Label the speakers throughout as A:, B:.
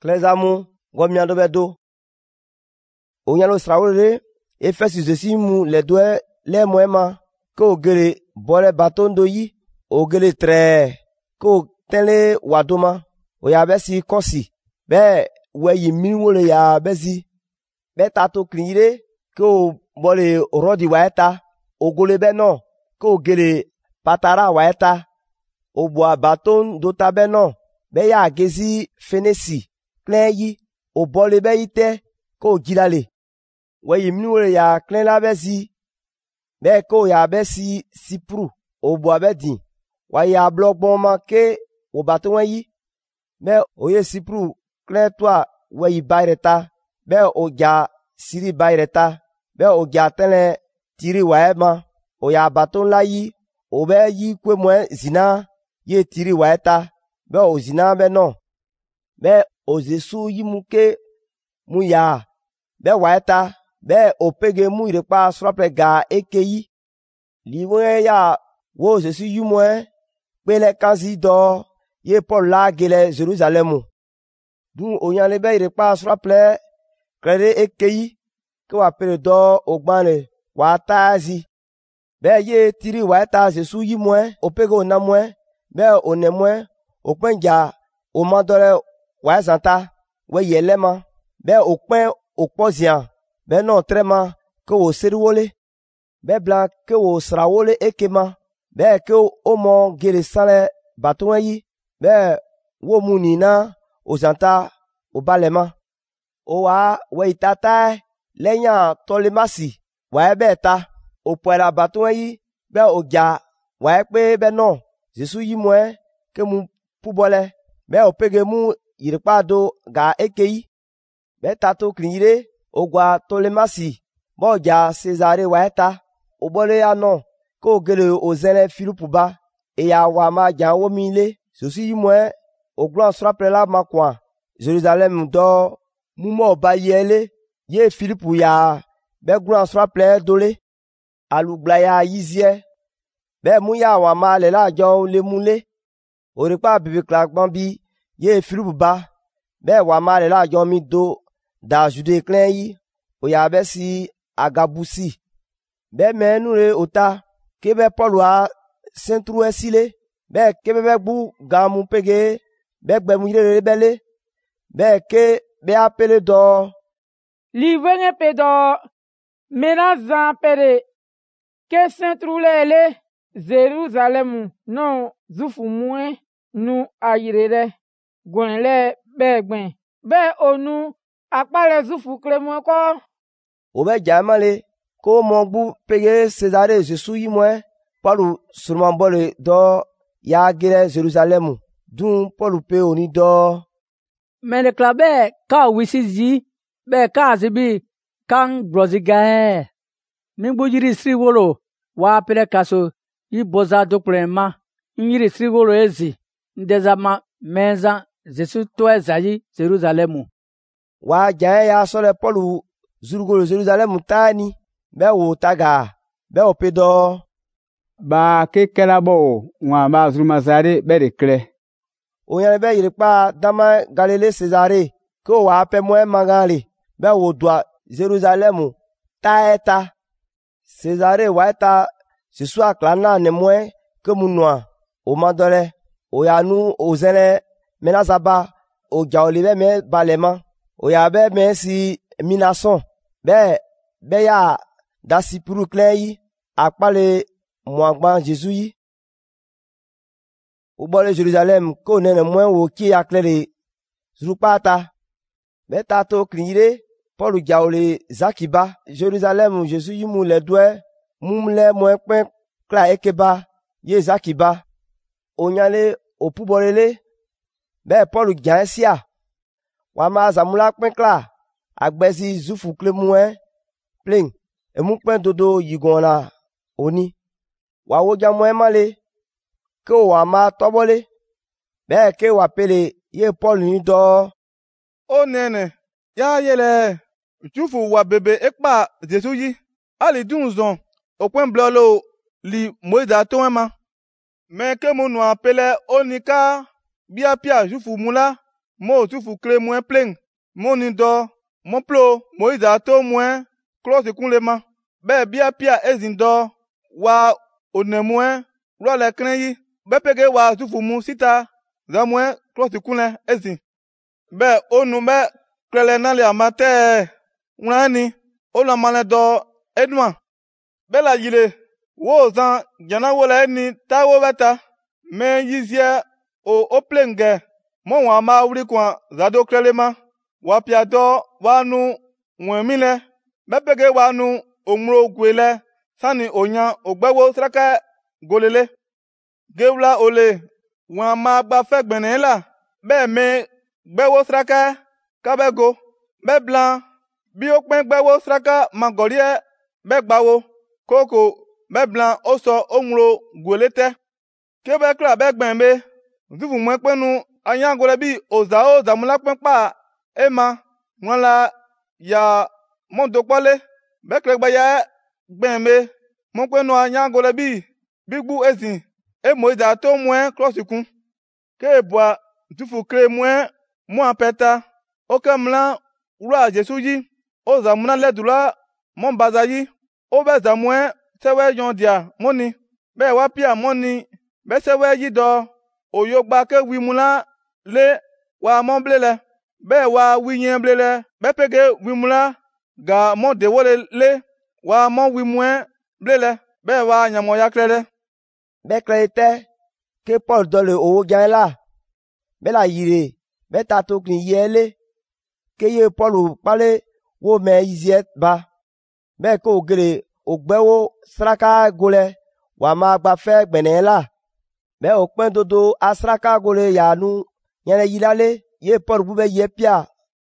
A: Klezamu gomiando bedo. Onyalo srawole Efesi Jésus mu le doe le moema ko gele bole batondo yi o gele tre ko tele wadoma o ya besi kosi be we yi minwole ya besi be tato klire ko bole rodi waeta o gole be no ko gele patara waeta o boa baton do tabe no be ya gezi fenesi klen yi o bole be ite ko gilale we yi minwole ya klen la besi be ko ya besi sipru o boa be din wa ya blogbon ma ke o baton yi be o ye sipru klen toa we yi bayreta be o ja siri bayreta be o ja tele tiri waema o ya baton la yi o be yi kwe mwe zina ye tiri waeta be o zina be no be o Jesu yi muke mu ya be waeta be o pege mu irepa srople ga ekeyi liwe ya wo Jesu yi mwe pele kanzi do ye Paul la gele Jerusalemu dun onyanle be irepa srople krede ekeyi ke wa pele do ogbane wa tazi be ye tiri waeta Jesu yi mwe o pege ona mwe be one mwe o penja o mandore wa zanta we yelema be o pen o pozian be no trema ke o seriwole be bla ke o srawole ekema be ke o mo gele sale baton yi be wo munina o zanta o balema o wa we itata lenya tolemasi wa be ta o poela baton yi be o ja wa pe be no Jesu yi mwe ke mu pubole be o pege mu yirpado ga ekeyi be tato klinire o gwa tolemasi bo ja Cesare waeta o bole ya no ko gele o zele Philippe ba e ya wa ma jan wo mile Jesu yi mwe o glan sraple la makwa Jerusalem do mu mo ba yele ye Philippe ya be glan sraple dole alugla ya yizie be mu ya wa ma le la jon le mule o repa bibi klagban bi ye Philippe ba be wa ma le la jon mi do da Jude klen yi o ya be si agabusi be menu le ota ke be Paul a sentru esile be ke be gbu gamu pege be gbe mu ire bele be ke be apele do
B: li venge pedo mena zan pere ke sentru le Jerusalem no zufu mue nu ayirere gwenle begben be onu apale zufu kremo ko
A: o be jamale ko mo gbu pege Cesare Jesu yi mwe Paul surman bole do ya gele Jerusalem dun Paul pe oni do
C: men klabe ka wisiji be ka zibi kan broziga mi gbojiri sri wolo wa pele kaso yi boza doklema nyiri sri wolo ezi ndezama menza Jesu to ezayi Jerusalemu
A: wa jan ya sole Paul zurugolo Jerusalem tani be wo taga be o pedo
D: ba ke kelabo wa ba zurumazare be de kle
A: o yan be yirpa dama Galile Cesare ko wa pe mo magale be wo doa Jerusalem taeta Cesare waeta Jesu aklana ne mwe ke munwa o mandole o ya nu o zele menazaba o jaolibe me balema o ya be me si minason be ya da sipuru klen yi akpale mwagban Jesu yi o bole Jerusalem ko nene mwen wo ki aklere zurupata be tato klire Paul jaole zakiba Jerusalem Jesu yi mu le doe mumle mwen pen kla ekeba ye zakiba onyale opubolele be Paul jansia wa ma zamula pen kla agbesi zufu klemue pling emu pen dodo yigona oni wa wo jamwe male ko wa ma tobole be ke wa pele ye Paul ni do
E: o nene ya yele jufu wa bebe ekpa Jesu yi ali dunzon okwen blolo li moida to ema me ke mo no apele onika bia pia jufu mula mo tufu kle mwen pleng mo ni do mo plo Moïse ato mwen klosi kunle ma be bia pia ezin do wa one mwen ro le kren yi be pege wa tufu mu sita za mwen klosi kunle ezin be onu be klele na le amate nrani o la male do edwa be la yile wo zan jana wo la ni ta wo beta me yizie o plenge mo wa ma wuri kwa za do klele ma wa pia do wa nu wemile be pege wa nu omro gwele sani onya ogbewo sraka golele gewla ole wa ma gba fegbene la be me gbewo sraka kabego be blan bi o pen gbewo sraka magorie be gbawo koko be blan o so omro gwelete ke be kra be gbenbe zufu mwe penu anya gole bi ozao zamula pen pa ema wala ya mondo pole be kra gba ya gbenbe mo penu anya gole bi bigbu ezin e Moïse ato mwen klosikun ke boa zufu kre mwen mo apeta o kamla ura Jesu yi o zamuna ledula mo bazayi o be zamwen sewe yondia moni be wa pia moni be sewe yi do oyogba ke wimula le wa mo blele be wa wiyen blele be pege wimula ga mo de wole le wa mo wimwen blele be wa nyamo yaklele
A: be klete ke Paul do le owo gan la be la yire be ta to kin yele ke ye Paul pale wo me iziet ba be ko gele ogbewo sraka gole wa ma gba fe gbene la be o pen dodo asraka gole ya nu yene yilale ye Paul bu be ye pia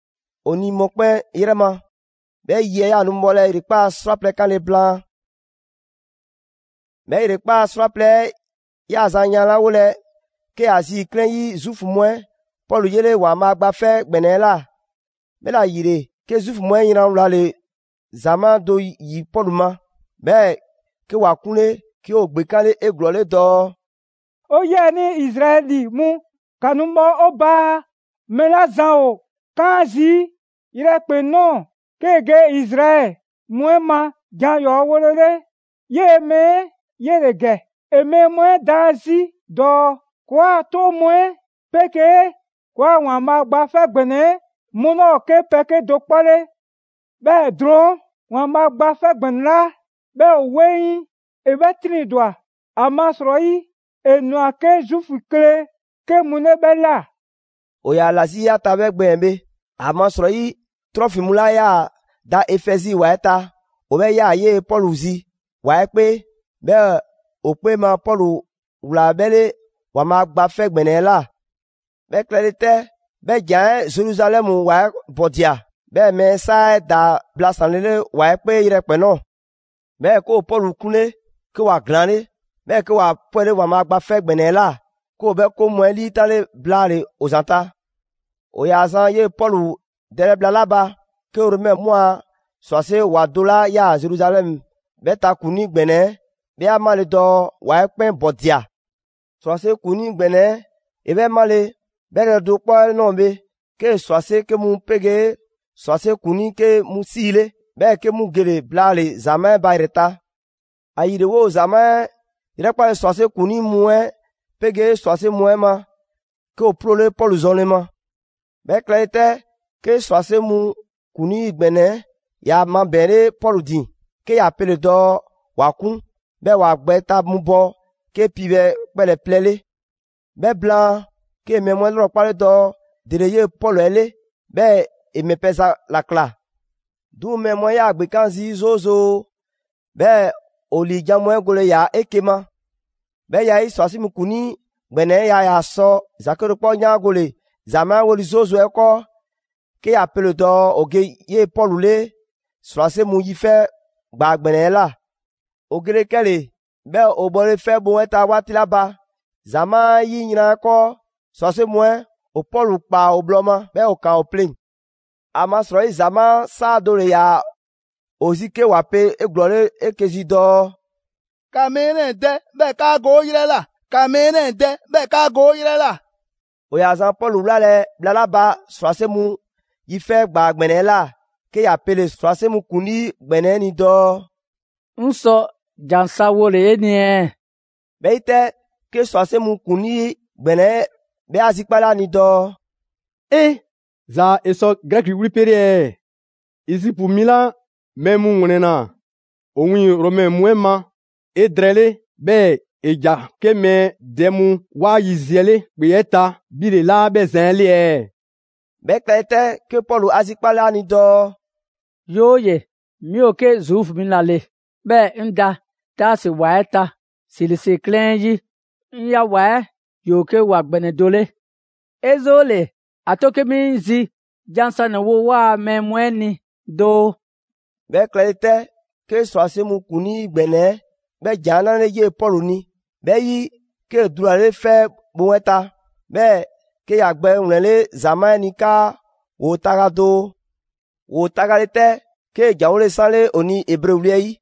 A: oni mo pen irema be ye ya nu mole ri pa swaple kan le blanc be ri pa swaple ya zanya la wole ke asi kren yi zufu mwen Paul yele wa ma gba fe gbene la be la yire ke zufu mwen yiran la le zaman do yi Paul ma be ke wa kunle ke o gbe kale eglole do
B: o ye ni Israeli mu kanumbo oba mela zao kazi ire pe no kege Israel muema jan yo wolele ye me ye rege eme mwe dazi do kwa to mwe peke kwa wa ma gba fe gbene muno ke peke do pale be dro wa ma gba fe gbene la be weyin ebe tini doa amasroi enu ake zufu kle ke mune bela
A: o ya la si ya ta be gbenbe amasroi trofi mula ya da Efesi wa eta o be ya ye Paul uzi wa pe be o pe ma Paul wla bele wa ma gba fe gbene la be klete be jan Jerusalem wa bodia be me sa da blasanle wa pe ire pe no be ko Paul kunle ke wa glane be ke wa pele wa ma gba fe gbene la ko be ko mo li tale blare ozanta o ya san ye Paul dele blala ba ke o me moi soase wa dola ya Jerusalem be ta kuni gbene be amale do wa pen bodia soase kuni gbene e be male be do po no be ke soase ke mu pege soase kuni ke mu sile be ke mu gele blale zaman ba reta ayire wo zaman irepa soase kuni muwe pege soase muwe ma ke o prole Paul zonema be klete ke soase mu kuni gbene ya ma bere Paul din ke ya pele do wa kun be wa gbe ta mu bo ke pibe pele plele be blanc ke me mo lo pale do dereye Paul ele be e me pesa la kla du me mo ya gbe kan zi zozo be oli jamwe gole ya ekema be ya isoasi mu kuni gbene ya so zakero po nya gole zaman woli zozo eko ke ya pele do oge ye Paul le soase mu yife gba gbene la ogere kele be obore fe bo eta watila ba zaman yi nyina ko soase mu o Paul pa obloma be o ka o plane amasro zaman sa dole ya ozike wa pe eglore ekezi do
F: kamene de be ka go yire la kamene de be ka go yire la
A: Oya zan Paul wlalɛ blala ba srɔ̃asemu yi fɛ gba gbɛnɛ la ke ya pele srɔ̃asemu kundi gbɛnɛ ni dɔ.
C: Nsɔ jansa wo le ye ni ɛ.
A: Bɛ yi tɛ ke srɔ̃asemu kundi gbɛnɛ bɛ azikpala ni dɔ.
F: Za esɔ grɛki wuli pere ɛ. Izipu mila mɛmu ŋlɛna. Òun Rɔmɛ mɔɛ ma. Edrɛle bɛ eja kemɛ dɛmu wa yi ziɛle kpeyɛ ta bi le la bɛ zɛnle ɛ.
A: Bɛ kpɛlɛ tɛ ke Paul azikpala ni dɔ.
C: Yoo ye mi o ke zuufu mi la le bɛ n da taa si waɛ ta silisi kilɛn yi n ya waɛ yoo ke wa gbɛnɛ dole. Ezo le a to ke mi zi jansa na wo waa mɛ mɔɛ ni do.
A: Bɛ kpɛlɛ tɛ ke srɔ̃asemu kundi gbɛnɛ bɛ jana ne ye Paul ni bɛ yi ke durale fɛ bonwɛ ta bɛ ke ya gbɛ ŋlɛle zama ni ka wo taga do. Wo tagale tɛ ke jawole sanle oni Hébreu wliɛ yi.